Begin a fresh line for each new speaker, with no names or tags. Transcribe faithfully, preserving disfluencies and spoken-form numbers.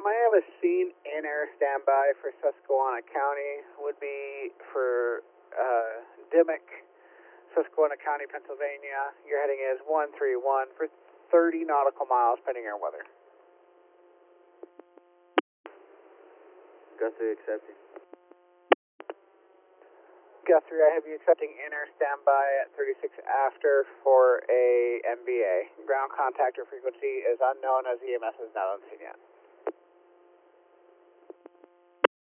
I have a scene in air standby for Susquehanna County. Would be for uh, Dimmock, Susquehanna County, Pennsylvania. Your heading is one three one for thirty nautical miles pending air weather.
Guthrie accepting.
Guthrie, I have you accepting in air standby at thirty-six after for a M B A. Ground contact or frequency is unknown as E M S is not on scene yet.